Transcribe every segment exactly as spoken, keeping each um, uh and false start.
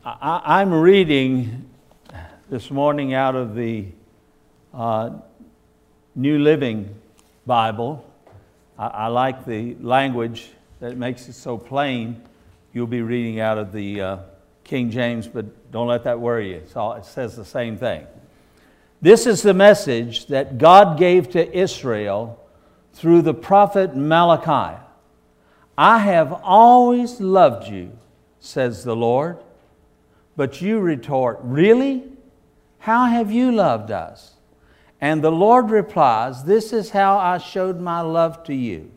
I, I'm reading this morning out of the uh, New Living Bible. I, I like the language that makes it so plain. You'll be reading out of the uh, King James, but don't let that worry you. It's all, it says the same thing. This is the message that God gave to Israel through the prophet Malachi. I have always loved you, says the Lord. But you retort, really? How have you loved us? And the Lord replies, this is how I showed my love to you.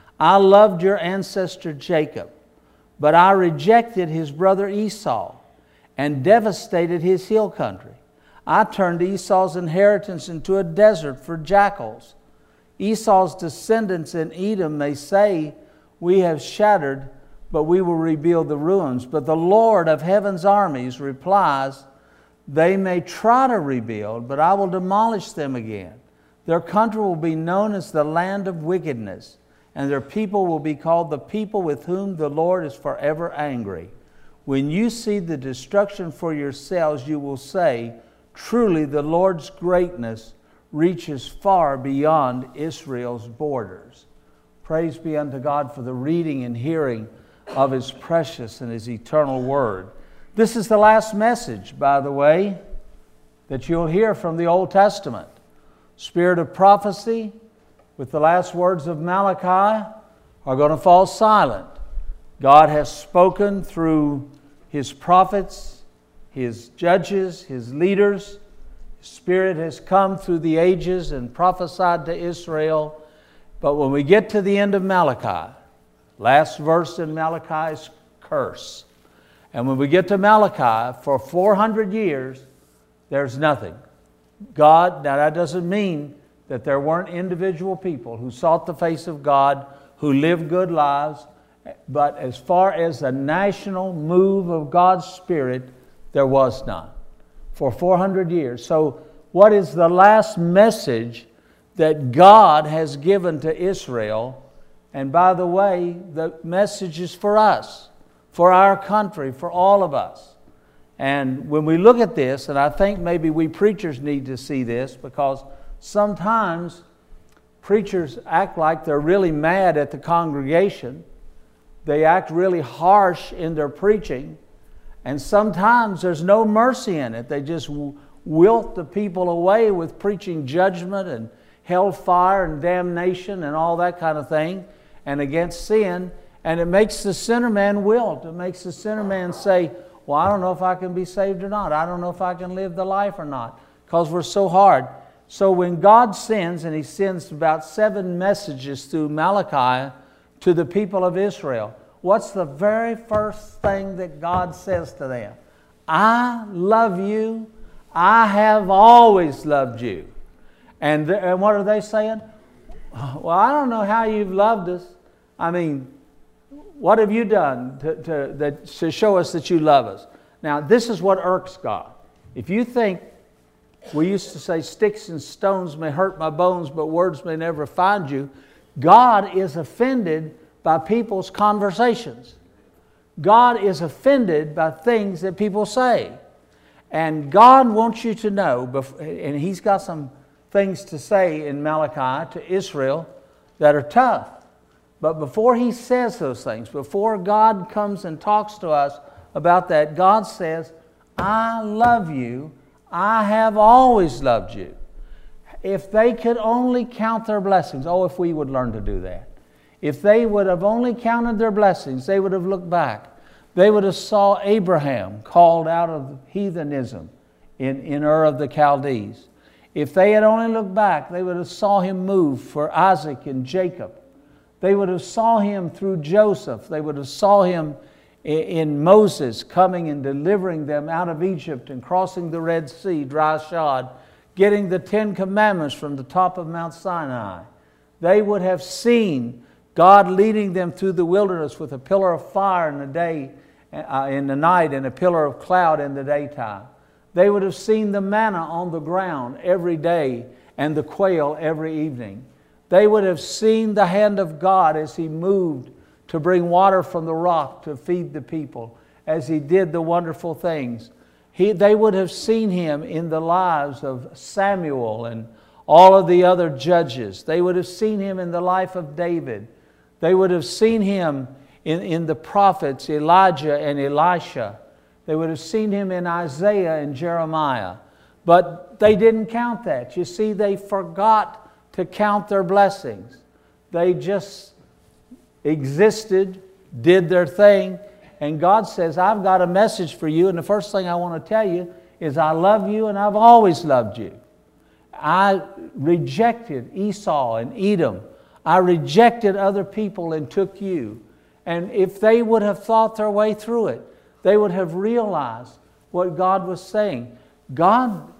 I loved your ancestor Jacob, but I rejected his brother Esau and devastated his hill country. I turned Esau's inheritance into a desert for jackals. Esau's descendants in Edom may say, we have shattered, but we will rebuild the ruins. But the Lord of heaven's armies replies, they may try to rebuild, but I will demolish them again. Their country will be known as the land of wickedness, and their people will be called the people with whom the Lord is forever angry. When you see the destruction for yourselves, you will say, truly the Lord's greatness reaches far beyond Israel's borders. Praise be unto God for the reading and hearing of His precious and His eternal Word. This is the last message, by the way, that you'll hear from the Old Testament. Spirit of prophecy, with the last words of Malachi, are going to fall silent. God has spoken through His prophets, His judges, His leaders. His Spirit has come through the ages and prophesied to Israel. But when we get to the end of Malachi, last verse in Malachi's curse. And when we get to Malachi, for four hundred years, there's nothing. God, now that doesn't mean that there weren't individual people who sought the face of God, who lived good lives, but as far as a national move of God's Spirit, there was none for four hundred years. So what is the last message that God has given to Israel? And by the way, the message is for us, for our country, for all of us. And when we look at this, and I think maybe we preachers need to see this, because sometimes preachers act like they're really mad at the congregation. They act really harsh in their preaching. And sometimes there's no mercy in it. They just wilt the people away with preaching judgment and hellfire and damnation and all that kind of thing, and against sin, and it makes the sinner man wilt. It makes the sinner man say, well, I don't know if I can be saved or not. I don't know if I can live the life or not, because we're so hard. So when God sends, and He sends about seven messages through Malachi to the people of Israel, what's the very first thing that God says to them? I love you. I have always loved you. And, th- and what are they saying? Well, I don't know how you've loved us. I mean, what have you done to, to, that, to show us that you love us? Now, this is what irks God. If you think, we used to say, sticks and stones may hurt my bones, but words may never find you. God is offended by people's conversations. God is offended by things that people say. And God wants you to know, and He's got some things to say in Malachi to Israel that are tough. But before He says those things, before God comes and talks to us about that, God says, I love you. I have always loved you. If they could only count their blessings, oh, if we would learn to do that. If they would have only counted their blessings, they would have looked back. They would have saw Abraham called out of heathenism in, in Ur of the Chaldees. If they had only looked back, they would have saw him move for Isaac and Jacob. They would have saw him through Joseph. They would have saw him in Moses coming and delivering them out of Egypt and crossing the Red Sea, dry shod, getting the Ten Commandments from the top of Mount Sinai. They would have seen God leading them through the wilderness with a pillar of fire in the day, uh, in the night, and a pillar of cloud in the daytime. They would have seen the manna on the ground every day and the quail every evening. They would have seen the hand of God as He moved to bring water from the rock to feed the people. as He did the wonderful things. He, they would have seen Him in the lives of Samuel and all of the other judges. They would have seen Him in the life of David. They would have seen Him in, in the prophets Elijah and Elisha. They would have seen Him in Isaiah and Jeremiah. But they didn't count that. You see, they forgot to count their blessings. They just existed, did their thing, and God says, I've got a message for you, and the first thing I want to tell you is I love you and I've always loved you. I rejected Esau and Edom. I rejected other people and took you. And if they would have thought their way through it, they would have realized what God was saying. God,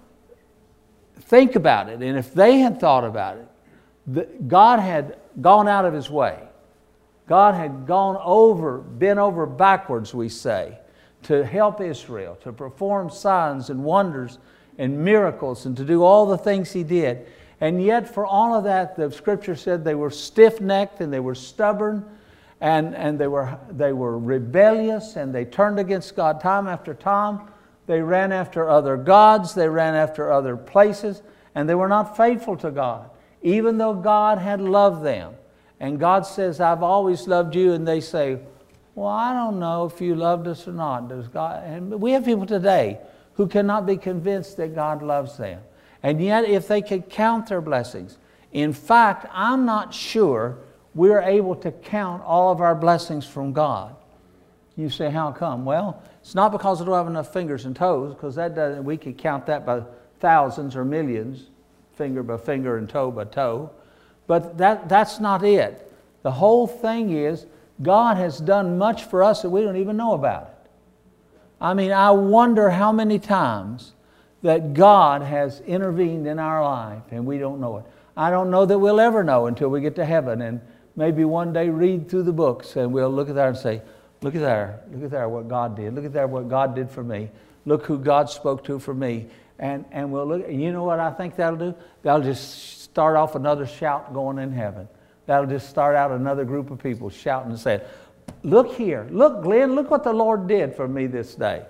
think about it, and if they had thought about it, God had gone out of His way. God had gone over, bent over backwards, we say, to help Israel, to perform signs and wonders and miracles and to do all the things He did. And yet for all of that, the Scripture said they were stiff-necked and they were stubborn and, and they were, they were rebellious and they turned against God time after time. They ran after other gods, they ran after other places, and they were not faithful to God, even though God had loved them. And God says, I've always loved you. And they say, well, I don't know if you loved us or not. Does God? And we have people today who cannot be convinced that God loves them. And yet, if they could count their blessings, in fact, I'm not sure we're able to count all of our blessings from God. You say, how come? Well, it's not because we don't have enough fingers and toes, because that doesn't, we could count that by thousands or millions, finger by finger and toe by toe. But that, that's not it. The whole thing is God has done much for us that we don't even know about it. I mean, I wonder how many times that God has intervened in our life and we don't know it. I don't know that we'll ever know until we get to heaven and maybe one day read through the books and we'll look at there and say, look at there, look at there what God did. Look at there what God did for me. Look who God spoke to for me. And, and we'll look, and you know what I think that'll do? That'll just start off another shout going in heaven. That'll just start out another group of people shouting and saying, look here, look Glenn, look what the Lord did for me this day.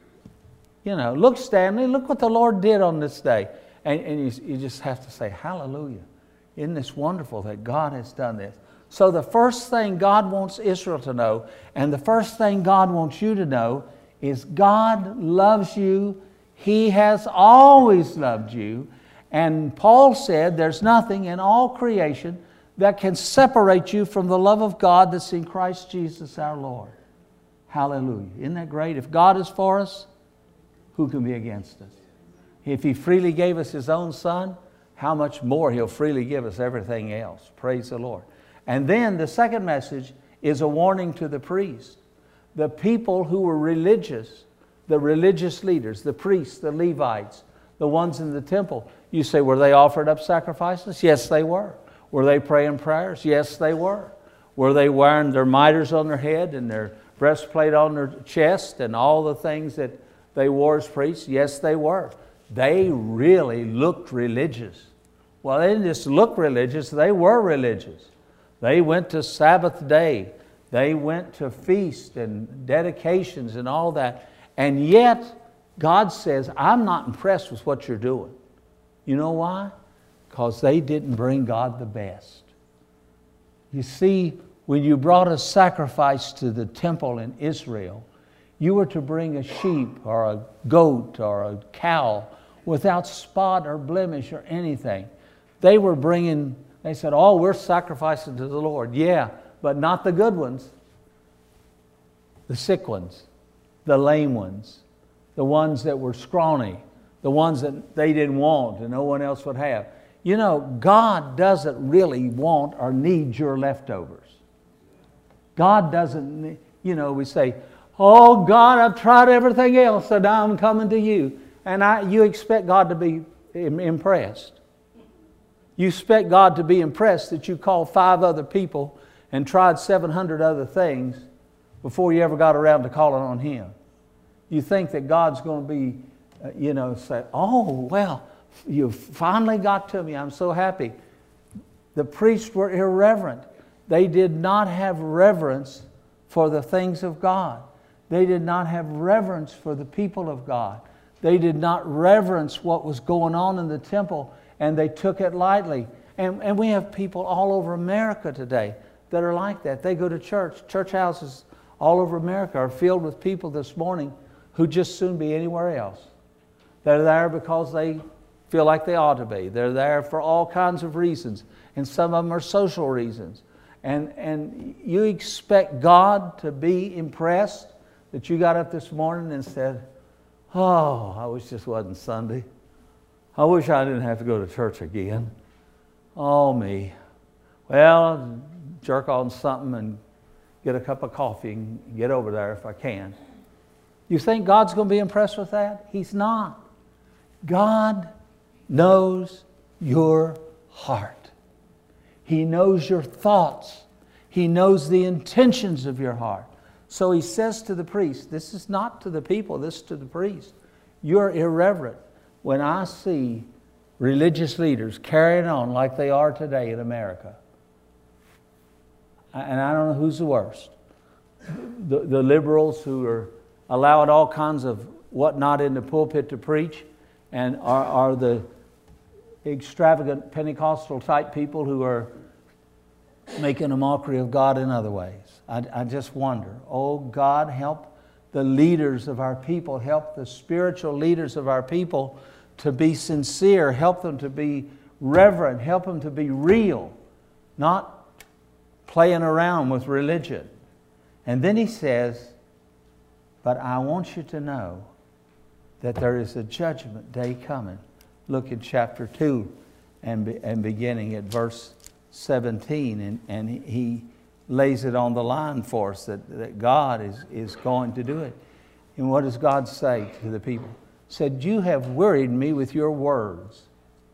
You know, look Stanley, look what the Lord did on this day. And, and you, you just have to say, hallelujah. Isn't this wonderful that God has done this? So the first thing God wants Israel to know, and the first thing God wants you to know, is God loves you. He has always loved you. And Paul said there's nothing in all creation that can separate you from the love of God that's in Christ Jesus our Lord. Hallelujah. Isn't that great? If God is for us, who can be against us? If He freely gave us His own Son, how much more He'll freely give us everything else. Praise the Lord. And then the second message is a warning to the priests. The people who were religious, the religious leaders, the priests, the Levites, the ones in the temple. You say, were they offered up sacrifices? Yes, they were. Were they praying prayers? Yes, they were. Were they wearing their mitres on their head and their breastplate on their chest and all the things that they wore as priests? Yes, they were. They really looked religious. Well, they didn't just look religious, they were religious. They went to Sabbath day. They went to feasts and dedications and all that. And yet, God says, I'm not impressed with what you're doing. You know why? Because they didn't bring God the best. You see, when you brought a sacrifice to the temple in Israel, you were to bring a sheep or a goat or a cow without spot or blemish or anything. They were bringing, they said, oh, we're sacrificing to the Lord. Yeah, but not the good ones. The sick ones, the lame ones, the ones that were scrawny, the ones that they didn't want and no one else would have. You know, God doesn't really want or need your leftovers. God doesn't, you know, we say, oh God, I've tried everything else, so now I'm coming to you. And I, you expect God to be impressed. You expect God to be impressed that you called five other people and tried seven hundred other things before you ever got around to calling on Him. You think that God's going to be, uh, you know, say, oh, well, you finally got to me. I'm so happy. The priests were irreverent. They did not have reverence for the things of God. They did not have reverence for the people of God. They did not reverence what was going on in the temple, and they took it lightly. And, and we have people all over America today that are like that. They go to church. Church houses all over America are filled with people this morning who just soon be anywhere else. They're there because they feel like they ought to be. They're there for all kinds of reasons, and some of them are social reasons. And, and you expect God to be impressed that you got up this morning and said, oh, I wish this wasn't Sunday. I wish I didn't have to go to church again. Oh, me. Well, jerk on something and get a cup of coffee and get over there if I can. You think God's going to be impressed with that? He's not. God knows your heart. He knows your thoughts. He knows the intentions of your heart. So he says to the priest, this is not to the people, this is to the priest. You're irreverent. When I see religious leaders carrying on like they are today in America, and I don't know who's the worst, the, the liberals who are allowing all kinds of whatnot in the pulpit to preach, and are, are the extravagant Pentecostal type people who are making a mockery of God in other ways. I, I just wonder, oh God, help the leaders of our people, help the spiritual leaders of our people to be sincere, help them to be reverent, help them to be real, not playing around with religion. And then he says, but I want you to know that there is a judgment day coming. Look at chapter two and, be, and beginning at verse seventeen, and, and he lays it on the line for us that, that God is, is going to do it. And what does God say to the people? He said, you have worried me with your words.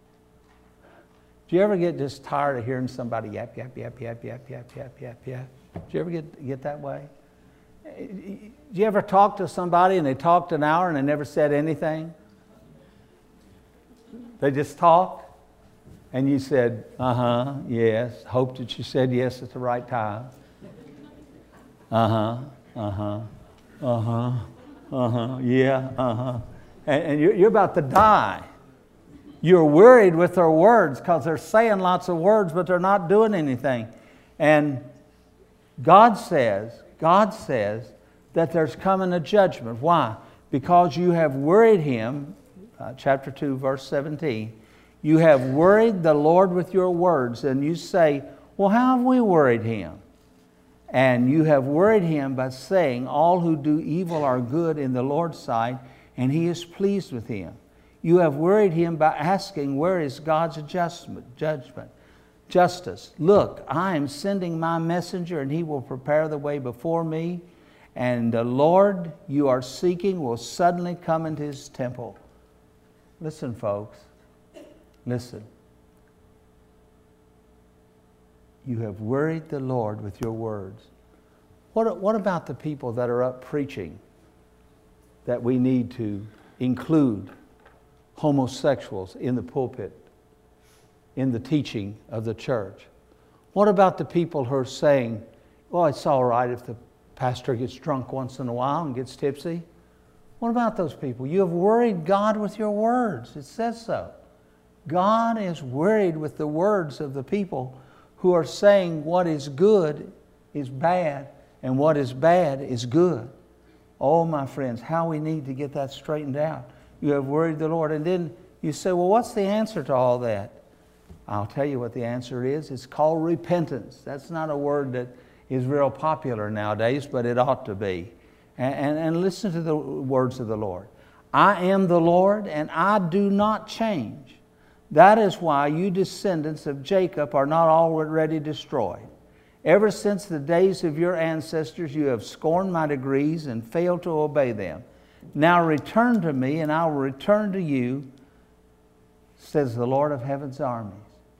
Do you ever get just tired of hearing somebody yap, yap, yap, yap, yap, yap, yap, yap, yap? Do you ever get, get that way? Do you ever talk to somebody and they talked an hour and they never said anything? They just talked? And you said, uh-huh, yes. Hope that you said yes at the right time. Uh-huh, uh-huh, uh-huh, uh-huh, yeah, uh-huh. And, and you're, you're about to die. You're worried with their words because they're saying lots of words, but they're not doing anything. And God says, God says that there's coming a judgment. Why? Because you have worried Him, uh, chapter two, verse seventeen, you have worried the Lord with your words, and you say, well, how have we worried Him? And you have worried Him by saying, all who do evil are good in the Lord's sight, and He is pleased with him. You have worried Him by asking, where is God's adjustment, judgment, justice? Look, I am sending my messenger, and he will prepare the way before me, and the Lord you are seeking will suddenly come into His temple. Listen, folks. Listen, you have worried the Lord with your words. What, what about the people that are up preaching that we need to include homosexuals in the pulpit, in the teaching of the church? What about the people who are saying, well, it's all right if the pastor gets drunk once in a while and gets tipsy? What about those people? You have worried God with your words. It says so. God is worried with the words of the people who are saying what is good is bad and what is bad is good. Oh, my friends, how we need to get that straightened out. You have worried the Lord. And then you say, well, what's the answer to all that? I'll tell you what the answer is. It's called repentance. That's not a word that is real popular nowadays, but it ought to be. And, and, and listen to the words of the Lord. I am the Lord, and I do not change. That is why you descendants of Jacob are not already destroyed. Ever since the days of your ancestors, you have scorned my decrees and failed to obey them. Now return to me, and I will return to you, says the Lord of heaven's armies.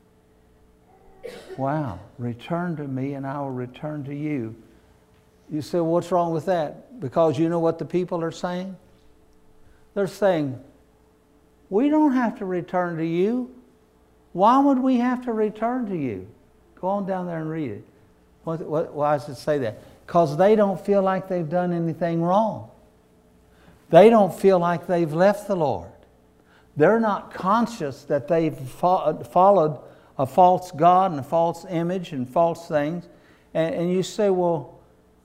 Wow. Return to me, and I will return to you. You say, well, what's wrong with that? Because you know what the people are saying? They're saying, we don't have to return to you. Why would we have to return to you? Go on down there and read it. What, what, why does it say that? because they don't feel like they've done anything wrong. They don't feel like they've left the Lord. They're not conscious that they've fo- followed a false god and a false image and false things. And, and you say, well,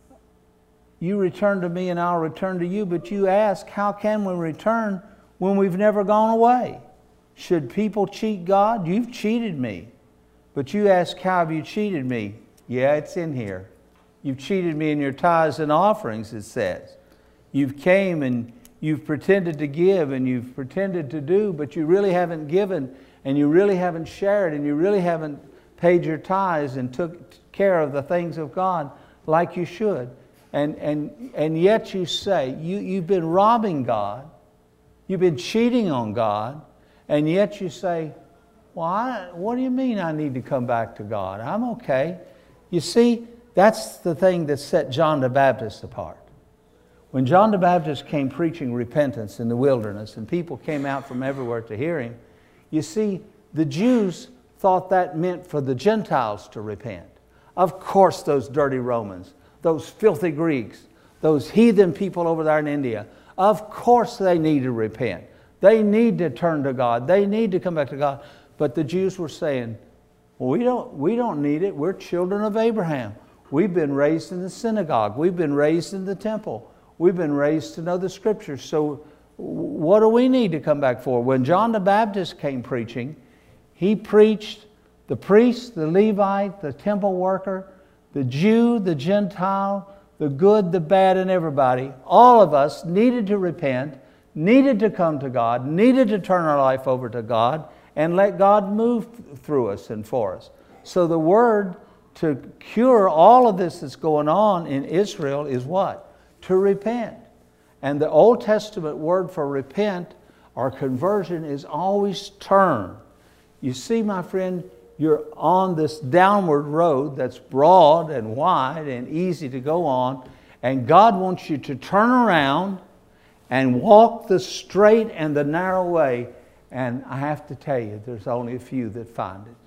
you return to me and I'll return to you. But you ask, how can we return when we've never gone away? Should people cheat God? You've cheated me. But you ask, how have you cheated me? Yeah, it's in here. You've cheated me in your tithes and offerings, it says. You've came and you've pretended to give and you've pretended to do, but you really haven't given and you really haven't shared and you really haven't paid your tithes and took care of the things of God like you should. And, and, and yet you say, you, you've been robbing God, you've been cheating on God, and yet you say, well, I, what do you mean I need to come back to God? I'm okay. You see, that's the thing that set John the Baptist apart. When John the Baptist came preaching repentance in the wilderness and people came out from everywhere to hear him, you see, the Jews thought that meant for the Gentiles to repent. Of course, those dirty Romans, those filthy Greeks, those heathen people over there in India, of course they need to repent. They need to turn to God. They need to come back to God. But the Jews were saying, well, we don't, we don't need it. We're children of Abraham. We've been raised in the synagogue. We've been raised in the temple. We've been raised to know the Scriptures. So what do we need to come back for? When John the Baptist came preaching, he preached the priest, the Levite, the temple worker, the Jew, the Gentile, the good, the bad, and everybody. All of us needed to repent, needed to come to God, needed to turn our life over to God, and let God move through us and for us. So the word to cure all of this that's going on in Israel is what? To repent. And the Old Testament word for repent or conversion is always turn. You see, my friend, you're on this downward road that's broad and wide and easy to go on, and God wants you to turn around and walk the straight and the narrow way. And I have to tell you, there's only a few that find it.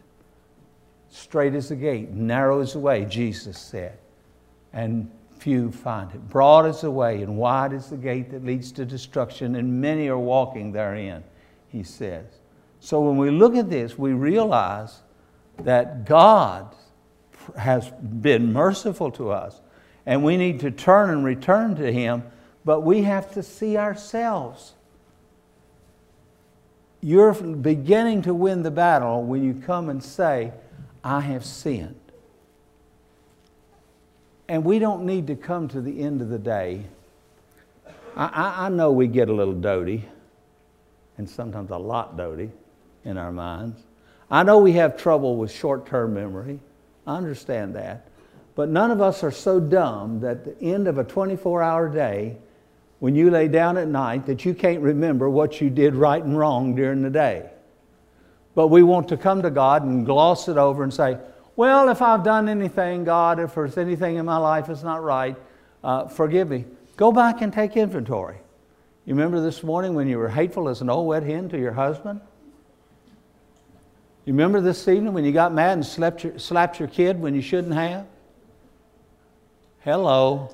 Straight is the gate, narrow is the way, Jesus said. And few find it. Broad is the way and wide is the gate that leads to destruction, and many are walking therein, he says. So when we look at this, we realize that God has been merciful to us, and we need to turn and return to Him, but we have to see ourselves. You're beginning to win the battle when you come and say, I have sinned. And we don't need to come to the end of the day. I, I, I know we get a little doty, and sometimes a lot doty in our minds. I know we have trouble with short-term memory. I understand that. But none of us are so dumb that at the end of a twenty-four hour day, when you lay down at night, that you can't remember what you did right and wrong during the day. But we want to come to God and gloss it over and say, well, if I've done anything, God, if there's anything in my life that's not right, uh, forgive me. Go back and take inventory. You remember this morning when you were hateful as an old wet hen to your husband? You remember this evening when you got mad and slapped your, slapped your kid when you shouldn't have? Hello.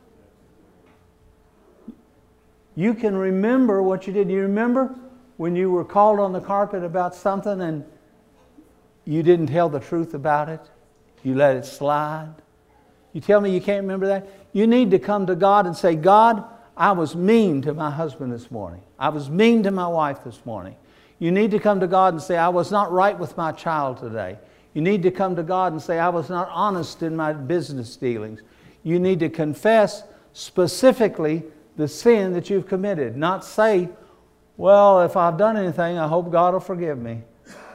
You can remember what you did. You remember when you were called on the carpet about something and you didn't tell the truth about it? You let it slide? You tell me you can't remember that? You need to come to God and say, God, I was mean to my husband this morning. I was mean to my wife this morning. You need to come to God and say, I was not right with my child today. You need to come to God and say, I was not honest in my business dealings. You need to confess specifically the sin that you've committed. Not say, well, if I've done anything, I hope God will forgive me.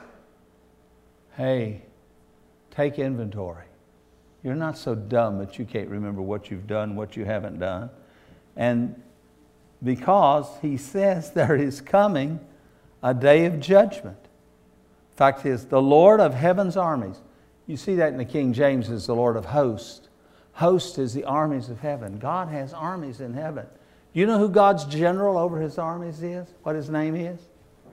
Hey, take inventory. You're not so dumb that you can't remember what you've done, what you haven't done. And because he says there is coming a day of judgment. In fact, he is the Lord of heaven's armies. You see that in the King James as the Lord of hosts. Host is the armies of heaven. God has armies in heaven. Do you know who God's general over his armies is? What his name is?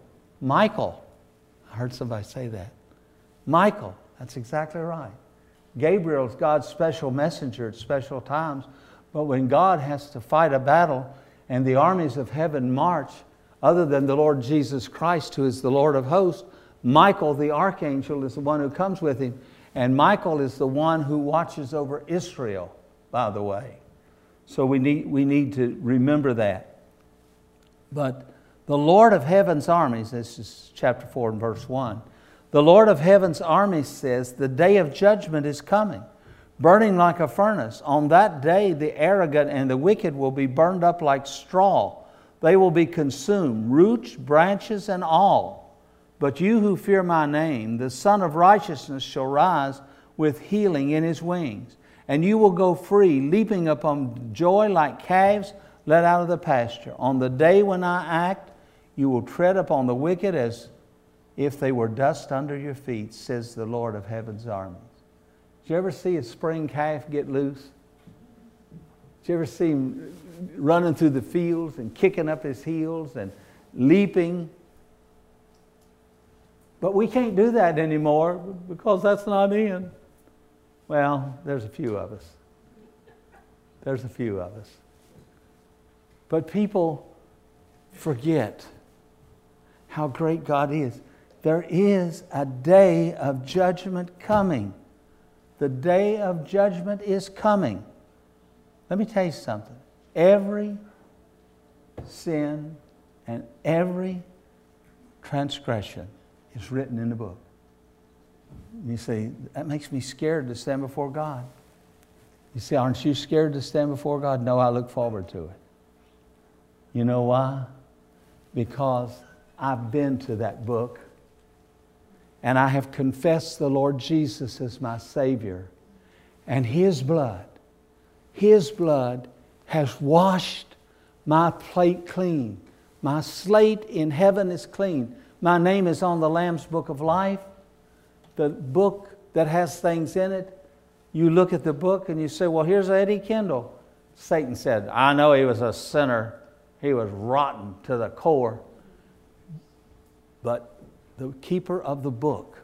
Michael. I heard somebody say that. Michael. That's exactly right. Gabriel's God's special messenger at special times. But when God has to fight a battle and the armies of heaven march, other than the Lord Jesus Christ, who is the Lord of hosts, Michael the archangel is the one who comes with him. And Michael is the one who watches over Israel, by the way. So we need, we need to remember that. But the Lord of heaven's armies, this is chapter four and verse one, the Lord of heaven's armies says, the day of judgment is coming, burning like a furnace. On that day, the arrogant and the wicked will be burned up like straw. They will be consumed, roots, branches, and all. But you who fear my name, the Son of Righteousness shall rise with healing in his wings. And you will go free, leaping upon joy like calves let out of the pasture. On the day when I act, you will tread upon the wicked as if they were dust under your feet, says the Lord of heaven's armies. Did you ever see a spring calf get loose? Did you ever see him running through the fields and kicking up his heels and leaping? But we can't do that anymore because that's not in. Well, there's a few of us. There's a few of us. But people forget how great God is. There is a day of judgment coming. The day of judgment is coming. Let me tell you something. Every sin and every transgression is written in the book. You say, that makes me scared to stand before God. You say, aren't you scared to stand before God? No, I look forward to it. You know why? Because I've been to that book and I have confessed the Lord Jesus as my Savior. And His blood, His blood has washed my plate clean. My slate in heaven is clean. My name is on the Lamb's Book of Life. The book that has things in it. You look at the book and you say, well, here's Eddie Kendall. Satan said, I know he was a sinner. He was rotten to the core. But the keeper of the book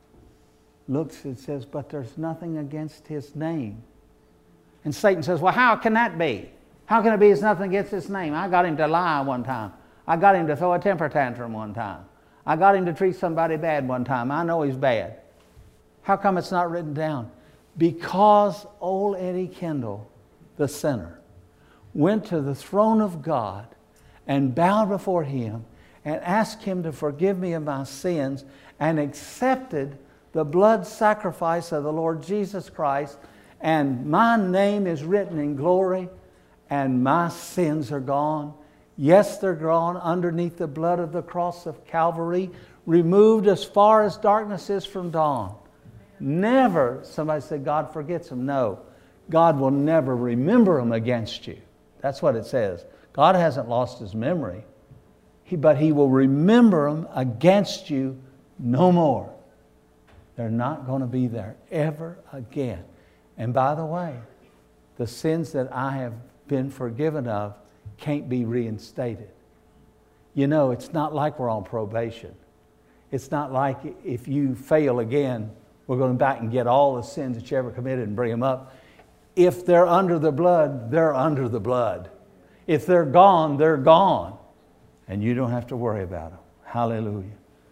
looks and says, but there's nothing against his name. And Satan says, well, how can that be? How can it be there's nothing against his name? I got him to lie one time. I got him to throw a temper tantrum one time. I got him to treat somebody bad one time. I know he's bad. How come it's not written down? Because old Eddie Kendall, the sinner, went to the throne of God and bowed before Him and asked Him to forgive me of my sins and accepted the blood sacrifice of the Lord Jesus Christ, and my name is written in glory and my sins are gone. Yes, they're gone underneath the blood of the cross of Calvary, removed as far as darkness is from dawn. Never, somebody said God forgets them. No, God will never remember them against you. That's what it says. God hasn't lost His memory, he, but He will remember them against you no more. They're not going to be there ever again. And by the way, the sins that I have been forgiven of can't be reinstated. You know, it's not like we're on probation. It's not like if you fail again, we're going back and get all the sins that you ever committed and bring them up. If they're under the blood, they're under the blood. If they're gone, they're gone. And you don't have to worry about them. Hallelujah.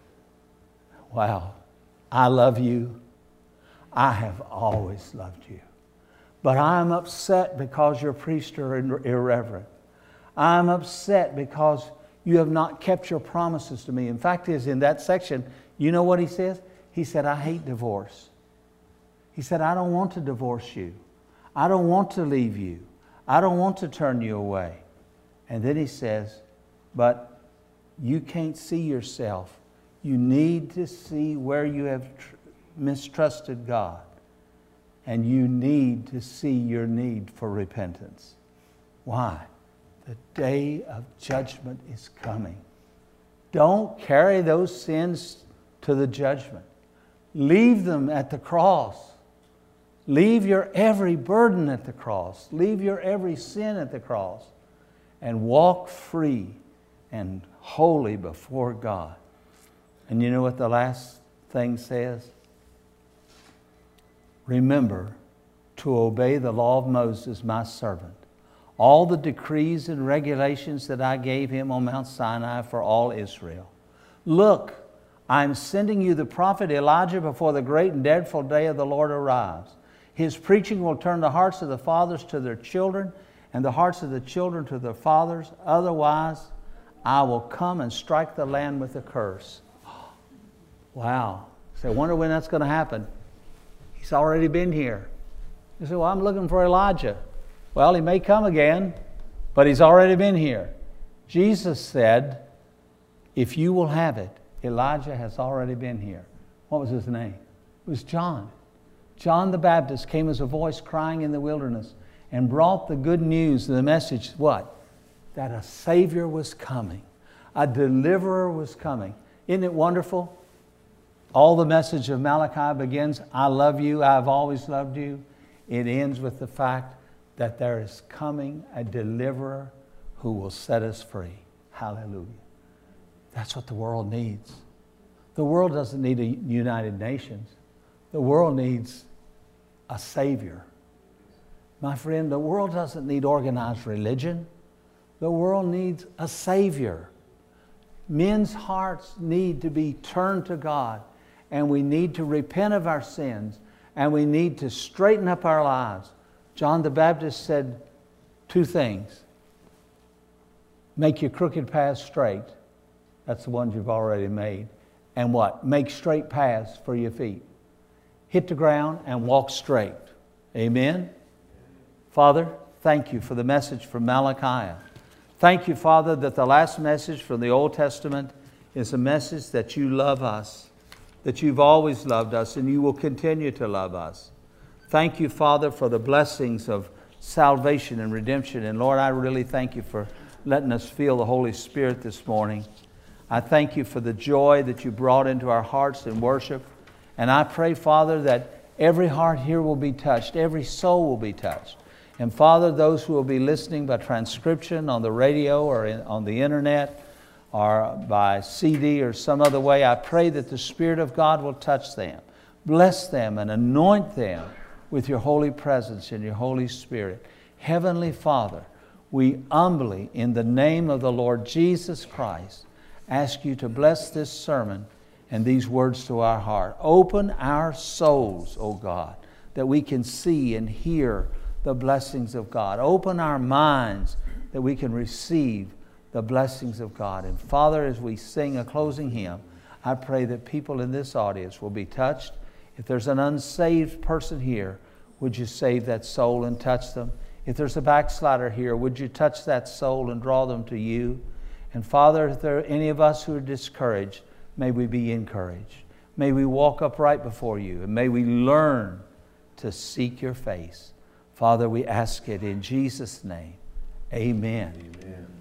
Wow. I love you. I have always loved you. But I'm upset because your priests are irreverent. I'm upset because you have not kept your promises to me. In fact, is in that section, you know what he says? He said, I hate divorce. He said, I don't want to divorce you. I don't want to leave you. I don't want to turn you away. And then he says, but you can't see yourself. You need to see where you have tr- mistrusted God. And you need to see your need for repentance. Why? The day of judgment is coming. Don't carry those sins to the judgment. Leave them at the cross. Leave your every burden at the cross. Leave your every sin at the cross. And walk free and holy before God. And you know what the last thing says? remember to obey the law of Moses, my servant, all the decrees and regulations that I gave him on Mount Sinai for all Israel. Look, I am sending you the prophet Elijah before the great and dreadful day of the Lord arrives. His preaching will turn the hearts of the fathers to their children and the hearts of the children to their fathers. Otherwise, I will come and strike the land with a curse. Wow. So I wonder when that's going to happen. He's already been here. You say, well, I'm looking for Elijah. Well, he may come again, but he's already been here. Jesus said, if you will have it, Elijah has already been here. What was his name? It was John. John the Baptist came as a voice crying in the wilderness and brought the good news, the message, what? That a Savior was coming. A deliverer was coming. Isn't it wonderful? All the message of Malachi begins, I love you, I've always loved you. It ends with the fact that there is coming a deliverer who will set us free. Hallelujah. That's what the world needs. The world doesn't need a United Nations. The world needs a Savior. My friend, the world doesn't need organized religion. The world needs a Savior. Men's hearts need to be turned to God, and we need to repent of our sins, and we need to straighten up our lives. John the Baptist said two things. Make your crooked paths straight. That's the ones you've already made. And what? Make straight paths for your feet. Hit the ground and walk straight. Amen? Father, thank you for the message from Malachi. Thank you, Father, that the last message from the Old Testament is a message that you love us, that you've always loved us, and you will continue to love us. Thank you, Father, for the blessings of salvation and redemption. And Lord, I really thank you for letting us feel the Holy Spirit this morning. I thank you for the joy that you brought into our hearts in worship. And I pray, Father, that every heart here will be touched, every soul will be touched. And Father, those who will be listening by transcription on the radio or in, on the internet or by C D or some other way, I pray that the Spirit of God will touch them, bless them, and anoint them with your holy presence and your Holy Spirit. Heavenly Father, we humbly, in the name of the Lord Jesus Christ, ask you to bless this sermon and these words to our heart. Open our souls, O God, that we can see and hear the blessings of God. Open our minds that we can receive the blessings of God. And Father, as we sing a closing hymn, I pray that people in this audience will be touched. If there's an unsaved person here, would you save that soul and touch them? If there's a backslider here, would you touch that soul and draw them to you? And Father, if there are any of us who are discouraged, may we be encouraged. May we walk upright before you, and may we learn to seek your face. Father, we ask it in Jesus' name. Amen. Amen.